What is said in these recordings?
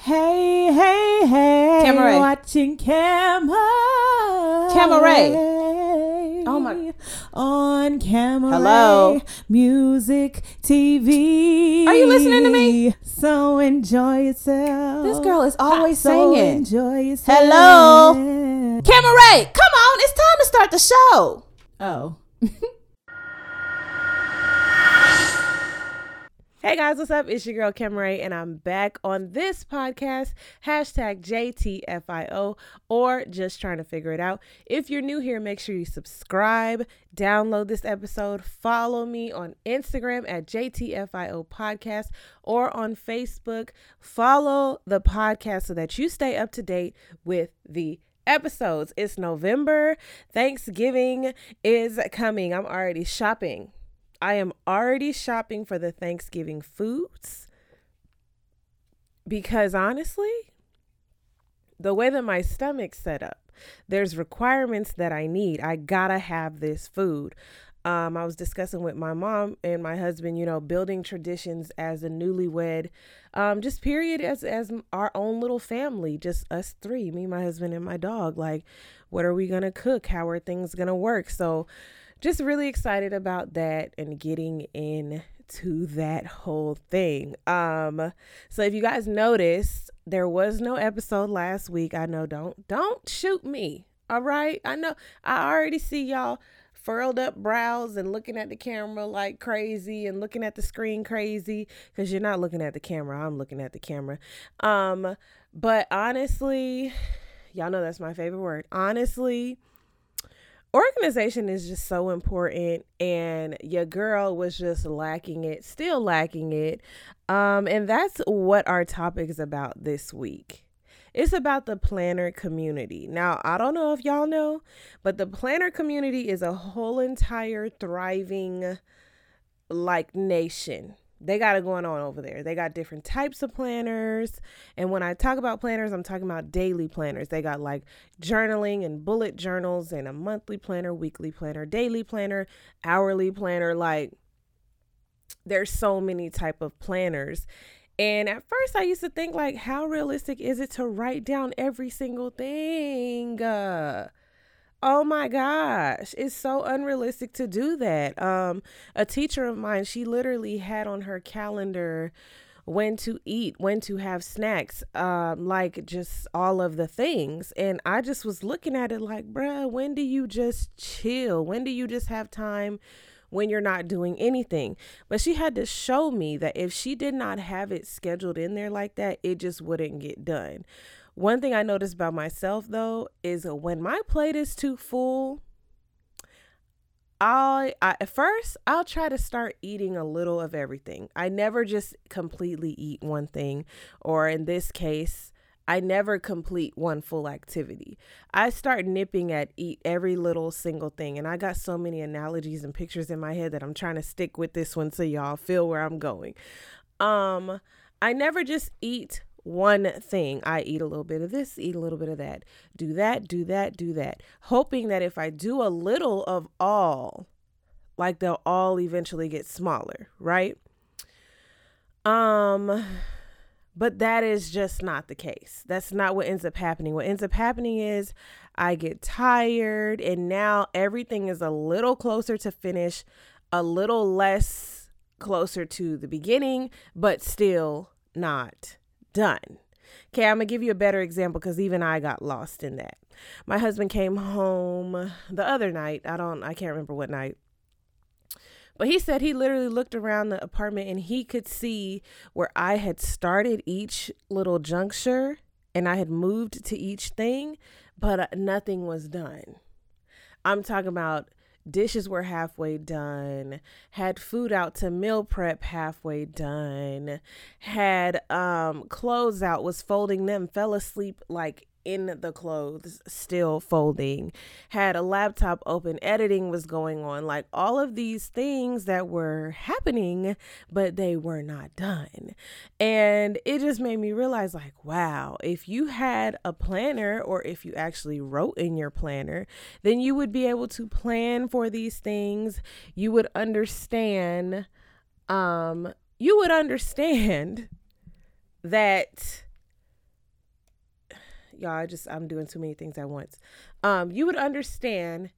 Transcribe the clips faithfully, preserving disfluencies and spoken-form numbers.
Hey, hey, hey. Camaray. Watching Camaray. Camaray. Oh my. On Camaray. Hello. Music T V. Are you listening to me? So enjoy yourself. This girl is always so singing. Enjoy yourself. Hello. Camaray, come on. It's time to start the show. Oh. Hey guys, what's up? It's your girl Camaray, and I'm back on this podcast, hashtag J T F I O, or just trying to figure it out. If you're new here, make sure you subscribe, download this episode, follow me on Instagram at J T F I O Podcast, or on Facebook. Follow the podcast so that you stay up to date with the episodes. It's November. Thanksgiving is coming. I'm already shopping. I am already shopping for the Thanksgiving foods because honestly, the way that my stomach's set up, there's requirements that I need. I gotta have this food. Um, I was discussing with my mom and my husband, you know, building traditions as a newlywed, um, just period as, as our own little family, just us three, me, my husband, and my dog. Like, what are we gonna cook? How are things gonna work? So just really excited about that and getting into that whole thing. Um, so if you guys noticed, there was no episode last week. I know, don't, don't shoot me. All right. I know I already see y'all furled up brows and looking at the camera like crazy and looking at the screen crazy because you're not looking at the camera. I'm looking at the camera. Um, but honestly, y'all know that's my favorite word. Honestly, organization is just so important, and your girl was just lacking it, still lacking it. Um, and that's what our topic is about this week. It's about the planner community. Now, I don't know if y'all know, but the planner community is a whole entire thriving like nation. They got it going on over there. They got different types of planners. And when I talk about planners, I'm talking about daily planners. They got like journaling and bullet journals and a monthly planner, weekly planner, daily planner, hourly planner. Like, there's so many type of planners. And at first I used to think like, how realistic is it to write down every single thing? Uh, Oh my gosh, it's so unrealistic to do that. Um, a teacher of mine, she literally had on her calendar when to eat, when to have snacks, um, like just all of the things. And I just was looking at it like, bruh, when do you just chill? When do you just have time when you're not doing anything? But she had to show me that if she did not have it scheduled in there like that, it just wouldn't get done. One thing I noticed about myself, though, is when my plate is too full, I, I at first, I'll try to start eating a little of everything. I never just completely eat one thing, or in this case, I never complete one full activity. I start nipping at eat every little single thing, and I got so many analogies and pictures in my head that I'm trying to stick with this one so y'all feel where I'm going. Um, I never just eat one thing. I eat a little bit of this, eat a little bit of that, do that, do that, do that, hoping that if I do a little of all, like they'll all eventually get smaller, right? Um, but that is just not the case. That's not what ends up happening. What ends up happening is I get tired, and now everything is a little closer to finish, a little less closer to the beginning, but still not done. Okay, I'm gonna give you a better example because even I got lost in that. My husband came home the other night. I don't, I can't remember what night. But he said he literally looked around the apartment and he could see where I had started each little juncture and I had moved to each thing, but nothing was done. I'm talking about dishes were halfway done, had food out to meal prep halfway done, had um, clothes out, was folding them, fell asleep like in the clothes, still folding, had a laptop open, editing was going on, like all of these things that were happening, but they were not done. And it just made me realize like, wow, if you had a planner, or if you actually wrote in your planner, then you would be able to plan for these things. You would understand, um, you would understand that y'all, I just, I'm doing too many things at once. Um, you would understand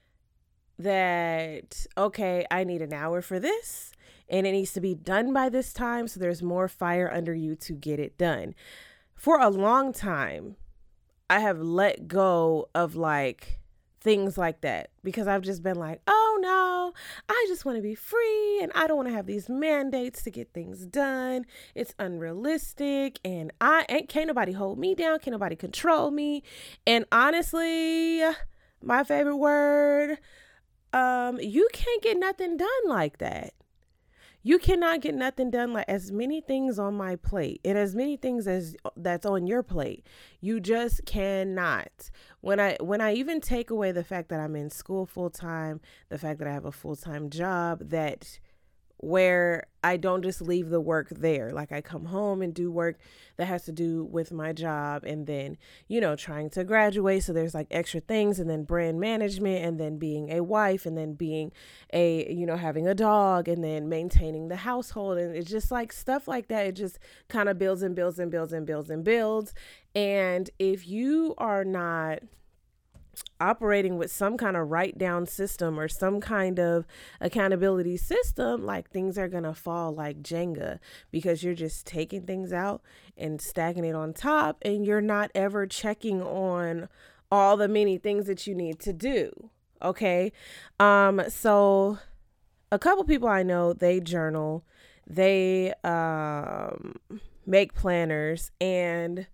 that, okay, I need an hour for this and it needs to be done by this time. So there's more fire under you to get it done. For a long time, I have let go of like things like that because I've just been like, oh no, I just want to be free and I don't want to have these mandates to get things done. It's unrealistic and I ain't, can't nobody hold me down. Can't nobody control me. And honestly, my favorite word, um, you can't get nothing done like that. You cannot get nothing done like as many things on my plate and as many things as that's on your plate. You just cannot. When I when I even take away the fact that I'm in school full time, the fact that I have a full time job that where I don't just leave the work there. Like I come home and do work that has to do with my job and then, you know, trying to graduate. So there's like extra things and then brand management and then being a wife and then being a, you know, having a dog and then maintaining the household. And it's just like stuff like that. It just kind of builds and builds and builds and builds and builds. And if you are not operating with some kind of write down system or some kind of accountability system, like things are going to fall like Jenga because you're just taking things out and stacking it on top and you're not ever checking on all the many things that you need to do. Okay. Um, so a couple people I know, they journal, they, um, make planners, and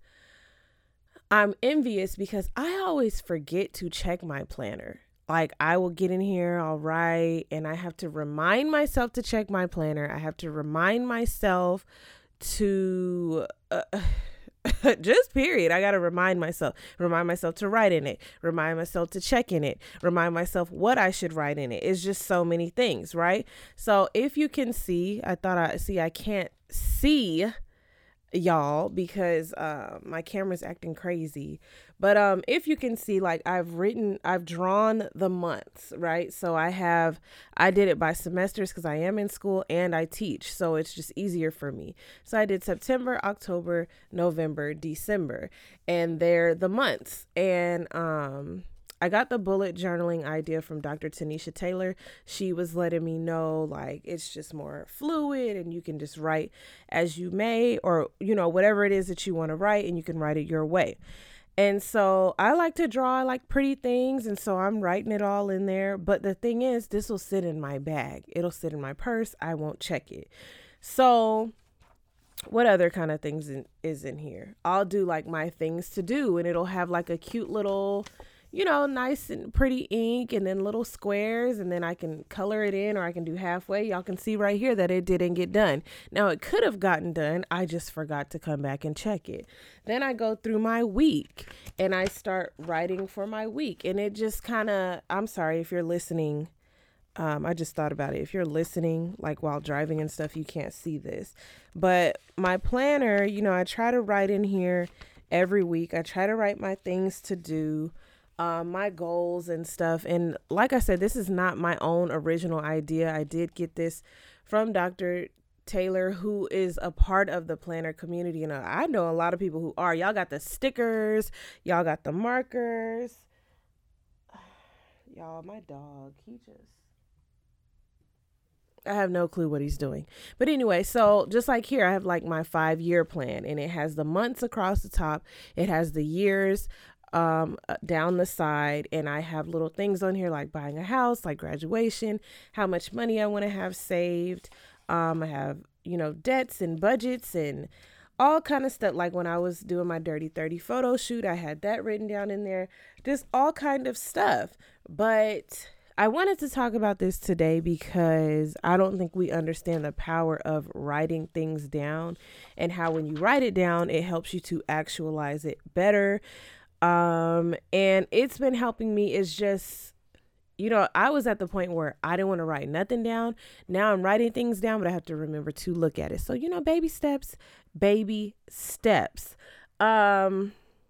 I'm envious because I always forget to check my planner. Like I will get in here, I'll write, and I have to remind myself to check my planner. I have to remind myself to uh, just period. I got to remind myself, remind myself to write in it, remind myself to check in it, remind myself what I should write in it. It's just so many things, right? So if you can see, I thought I see, I can't see y'all because uh, my camera's acting crazy, but um if you can see, like I've written I've drawn the months, right? So I have I did it by semesters because I am in school and I teach, so it's just easier for me. So I did September, October, November, December, and they're the months. And um I got the bullet journaling idea from Doctor Tanisha Taylor. She was letting me know like it's just more fluid and you can just write as you may, or, you know, whatever it is that you want to write, and you can write it your way. And so I like to draw like pretty things. And so I'm writing it all in there. But the thing is, this will sit in my bag. It'll sit in my purse. I won't check it. So what other kind of things in, is in here? I'll do like my things to do, and it'll have like a cute little, you know, nice and pretty ink and then little squares, and then I can color it in or I can do halfway. Y'all can see right here that it didn't get done. Now it could have gotten done. I just forgot to come back and check it. Then I go through my week and I start writing for my week, and it just kind of, I'm sorry if you're listening. Um, I just thought about it. If you're listening, like while driving and stuff, you can't see this, but my planner, you know, I try to write in here every week. I try to write my things to do, Um, my goals and stuff. And like I said, this is not my own original idea. I did get this from Doctor Taylor, who is a part of the planner community. And I know a lot of people who are. Y'all got the stickers. Y'all got the markers. Y'all, my dog, he just, I have no clue what he's doing. But anyway, so just like here, I have like my five year plan, and it has the months across the top. It has the years um down the side, and I have little things on here like buying a house, like graduation, how much money I want to have saved. um I have, you know, debts and budgets and all kind of stuff. Like when I was doing my Dirty thirty photo shoot, I had that written down in there, just all kind of stuff. But I wanted to talk about this today because I don't think we understand the power of writing things down, and how when you write it down, it helps you to actualize it better. Um, and it's been helping me. It's just, you know, I was at the point where I didn't want to write nothing down. Now I'm writing things down, but I have to remember to look at it. So, you know, baby steps, baby steps. Um,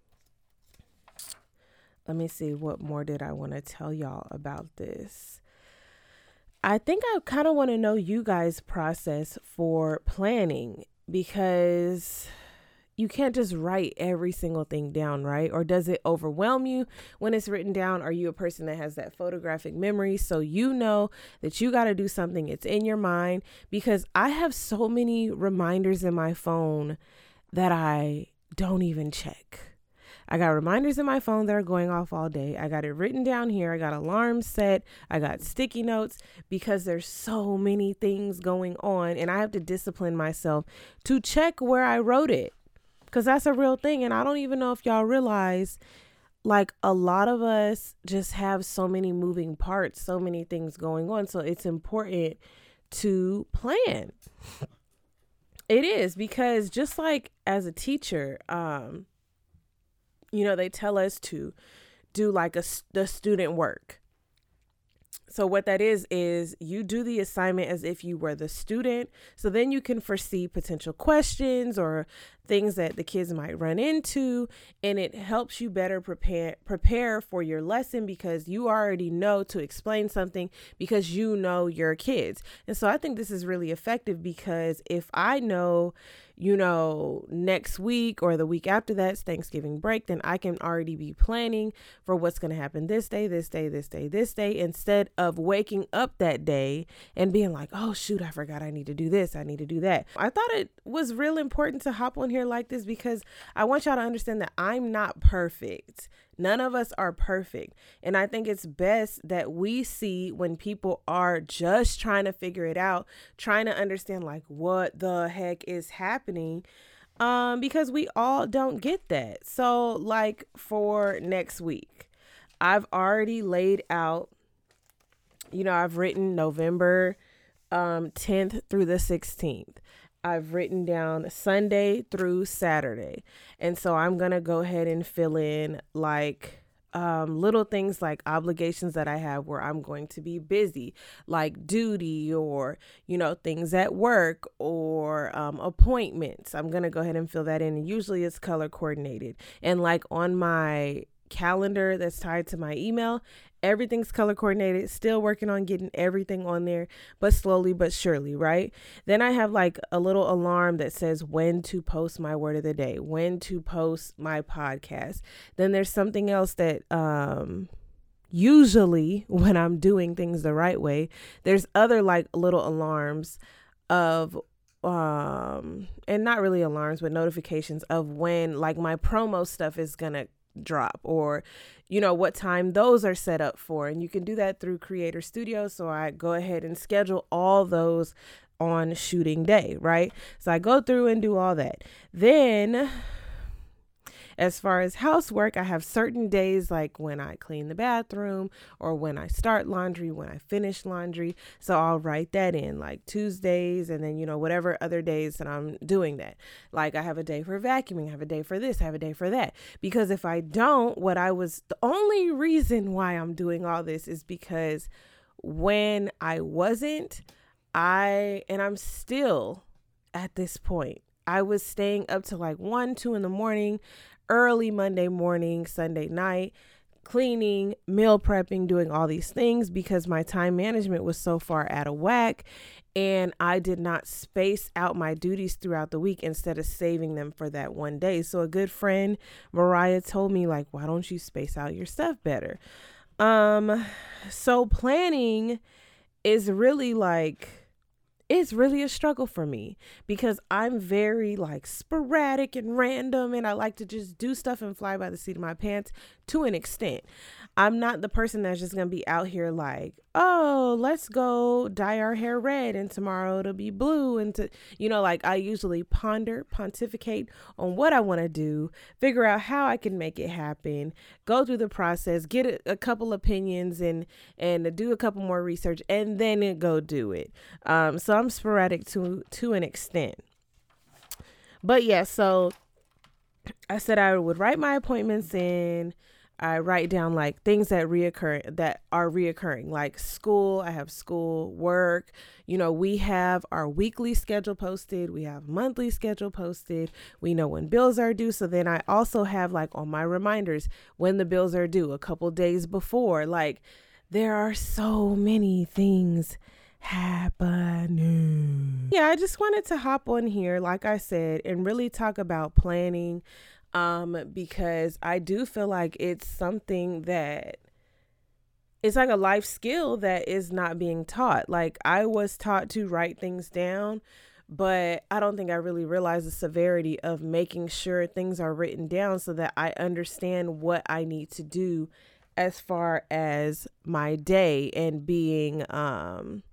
let me see, what more did I want to tell y'all about this? I think I kind of want to know you guys' process for planning, because you can't just write every single thing down, right? Or does it overwhelm you when it's written down? Are you a person that has that photographic memory? So you know that you got to do something. It's in your mind, because I have so many reminders in my phone that I don't even check. I got reminders in my phone that are going off all day. I got it written down here. I got alarms set. I got sticky notes, because there's so many things going on, and I have to discipline myself to check where I wrote it, because that's a real thing. And I don't even know if y'all realize, like, a lot of us just have so many moving parts, so many things going on. So it's important to plan. It is, because just like as a teacher, um, you know, they tell us to do like a, the student work. So what that is, is you do the assignment as if you were the student. So then you can foresee potential questions or things that the kids might run into. And it helps you better prepare, prepare for your lesson, because you already know to explain something, because you know your kids. And so I think this is really effective, because if I know, you know, next week or the week after that's Thanksgiving break, then I can already be planning for what's going to happen this day, this day, this day, this day, instead of waking up that day and being like, oh, shoot, I forgot I need to do this. I need to do that. I thought it was real important to hop on here like this, because I want y'all to understand that I'm not perfect. None of us are perfect. And I think it's best that we see when people are just trying to figure it out, trying to understand like what the heck is happening, um, because we all don't get that. So like for next week, I've already laid out, you know, I've written November um, tenth through the sixteenth. I've written down Sunday through Saturday. And so I'm going to go ahead and fill in like um, little things like obligations that I have where I'm going to be busy, like duty or, you know, things at work or um, appointments. I'm going to go ahead and fill that in. And usually it's color coordinated. And like on my calendar that's tied to my email, everything's color coordinated. Still working on getting everything on there, but slowly but surely, right? Then I have like a little alarm that says when to post my word of the day, when to post my podcast. Then there's something else that um usually when I'm doing things the right way, there's other like little alarms of um and not really alarms, but notifications of when like my promo stuff is gonna drop, or you know what time those are set up for. And you can do that through Creator Studio. So I go ahead and schedule all those on shooting day, right? So I go through and do all that. Then as far as housework, I have certain days like when I clean the bathroom or when I start laundry, when I finish laundry. So I'll write that in like Tuesdays, and then, you know, whatever other days that I'm doing that. Like I have a day for vacuuming, I have a day for this, I have a day for that. Because if I don't, what I was, the only reason why I'm doing all this is because when I wasn't, I, and I'm still at this point, I was staying up to like one, two in the morning, early Monday morning, Sunday night, cleaning, meal prepping, doing all these things because my time management was so far out of whack, and I did not space out my duties throughout the week instead of saving them for that one day. So a good friend, Mariah, told me like, why don't you space out your stuff better? Um, so planning is really like, it's really a struggle for me because I'm very like sporadic and random, and I like to just do stuff and fly by the seat of my pants to an extent. I'm not the person that's just going to be out here like, oh, let's go dye our hair red and tomorrow it'll be blue. And to, you know, like I usually ponder, pontificate on what I want to do, figure out how I can make it happen, go through the process, get a, a couple opinions and, and do a couple more research, and then go do it. Um, so I'm sporadic to, to an extent. But yeah, so I said I would write my appointments in. I write down like things that reoccur, that are reoccurring, like school. I have school, work. You know, we have our weekly schedule posted. We have monthly schedule posted. We know when bills are due. So then I also have like on my reminders when the bills are due a couple days before. Like there are so many things happening. Yeah, I just wanted to hop on here, like I said, and really talk about planning, um, because I do feel like it's something that it's like a life skill that is not being taught. Like, I was taught to write things down, but I don't think I really realized the severity of making sure things are written down so that I understand what I need to do as far as my day and being, um,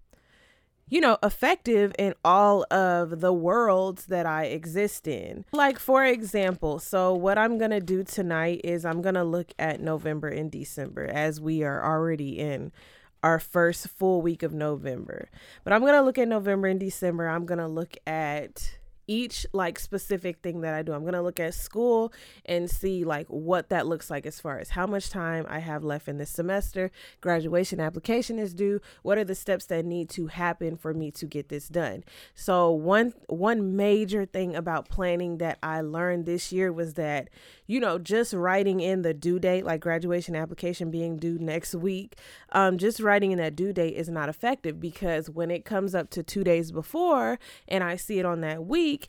you know, effective in all of the worlds that I exist in. Like, for example, so what I'm going to do tonight is I'm going to look at November and December, as we are already in our first full week of November. But I'm going to look at November and December. I'm going to look at each like specific thing that I do. I'm going to look at school and see like what that looks like as far as how much time I have left in this semester. Graduation application is due. What are the steps that need to happen for me to get this done? So one one major thing about planning that I learned this year was that, you know, just writing in the due date, like graduation application being due next week, um, just writing in that due date is not effective, because when it comes up to two days before and I see it on that week,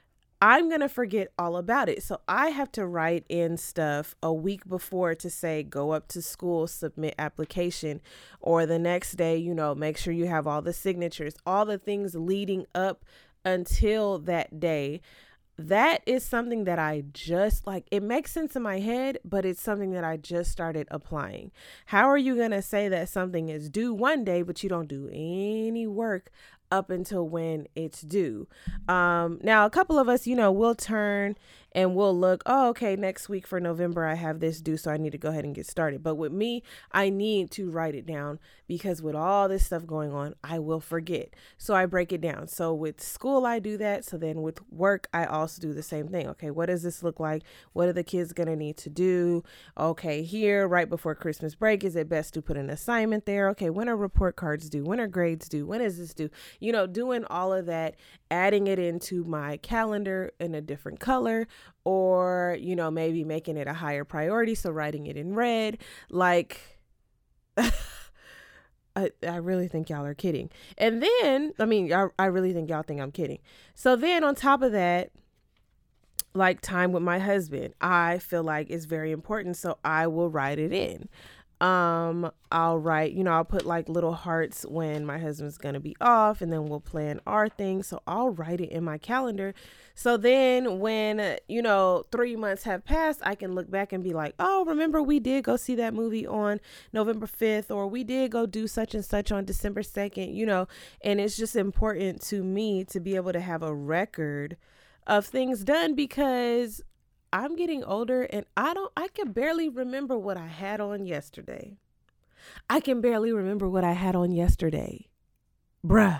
I'm going to forget all about it. So I have to write in stuff a week before to say, go up to school, submit application, or the next day, you know, make sure you have all the signatures, all the things leading up until that day. That is something that I just like, it makes sense in my head, but it's something that I just started applying. How are you going to say that something is due one day, but you don't do any work up until when it's due? Um, now, a couple of us, you know, we'll turn and we'll look, oh, okay, next week for November, I have this due, so I need to go ahead and get started. But with me, I need to write it down, because with all this stuff going on, I will forget. So I break it down. So with school, I do that. So then with work, I also do the same thing. Okay, what does this look like? What are the kids going to need to do? Okay, here, right before Christmas break, is it best to put an assignment there? Okay, when are report cards due? When are grades due? When is this due? You know, doing all of that, adding it into my calendar in a different color, or, you know, maybe making it a higher priority. So writing it in red, like, I, I really think y'all are kidding. And then, I mean, I, I really think y'all think I'm kidding. So then on top of that, like time with my husband, I feel like is very important. So I will write it in. Um, I'll write, you know, I'll put like little hearts when my husband's going to be off, and then we'll plan our thing. So I'll write it in my calendar. So then when, you know, three months have passed, I can look back and be like, oh, remember we did go see that movie on November fifth, or we did go do such and such on December second, you know, and it's just important to me to be able to have a record of things done, because I'm getting older and I don't, I can barely remember what I had on yesterday. I can barely remember what I had on yesterday. Bruh.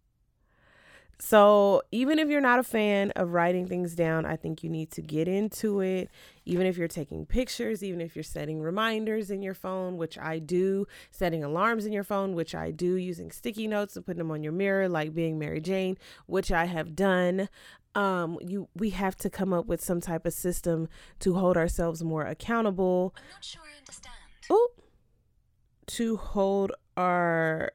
So even if you're not a fan of writing things down, I think you need to get into it. Even if you're taking pictures, even if you're setting reminders in your phone, which I do, setting alarms in your phone, which I do, using sticky notes and putting them on your mirror, like being Mary Jane, which I have done. Um, you, we have to come up with some type of system to hold ourselves more accountable. I'm not sure I understand. Oh, to hold our,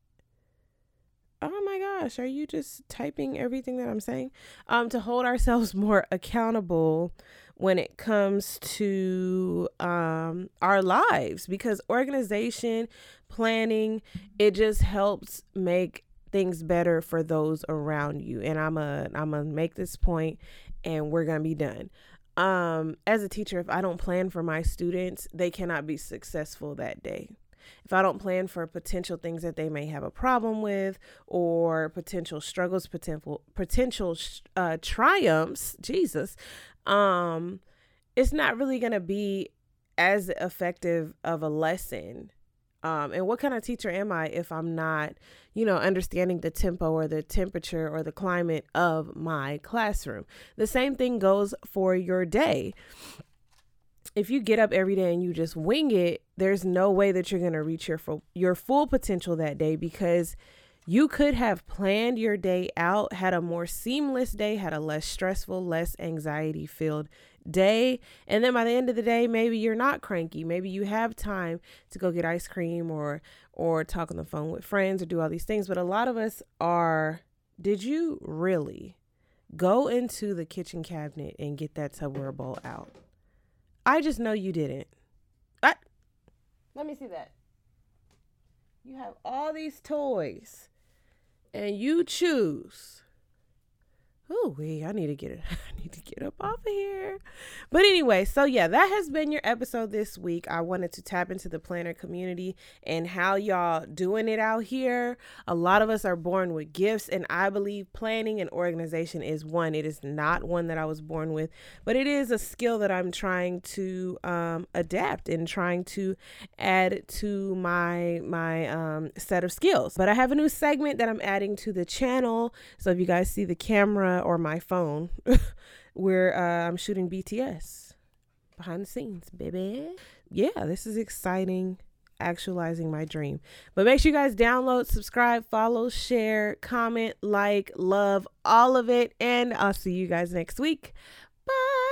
oh my gosh, are you just typing everything that I'm saying? Um, to hold ourselves more accountable when it comes to um, our lives, because organization, planning, it just helps make things better for those around you. And I'm a, I'm gonna make this point and we're gonna be done. Um, as a teacher, if I don't plan for my students, they cannot be successful that day. If I don't plan for potential things that they may have a problem with, or potential struggles, potential, potential uh, triumphs, Jesus, um, it's not really going to be as effective of a lesson. Um, and what kind of teacher am I if I'm not, you know, understanding the tempo or the temperature or the climate of my classroom? The same thing goes for your day. If you get up every day and you just wing it, there's no way that you're going to reach your full, your full potential that day, because you could have planned your day out, had a more seamless day, had a less stressful, less anxiety filled day. And then by the end of the day, maybe you're not cranky. Maybe you have time to go get ice cream or or talk on the phone with friends or do all these things. But a lot of us are, did you really go into the kitchen cabinet and get that Tupperware bowl out? I just know you didn't. I, let me see that. You have all these toys and you choose. Oh, wait, I need to get it. I need to get up off of here. But anyway, so yeah, that has been your episode this week. I wanted to tap into the planner community and how y'all doing it out here. A lot of us are born with gifts, and I believe planning and organization is one. It is not one that I was born with, but it is a skill that I'm trying to um, adapt and trying to add to my my um, set of skills. But I have a new segment that I'm adding to the channel. So if you guys see the camera or my phone, where uh, I'm shooting B T S behind the scenes, baby. Yeah, this is exciting, actualizing my dream. But make sure you guys download, subscribe, follow, share, comment, like, love, all of it. And I'll see you guys next week. Bye.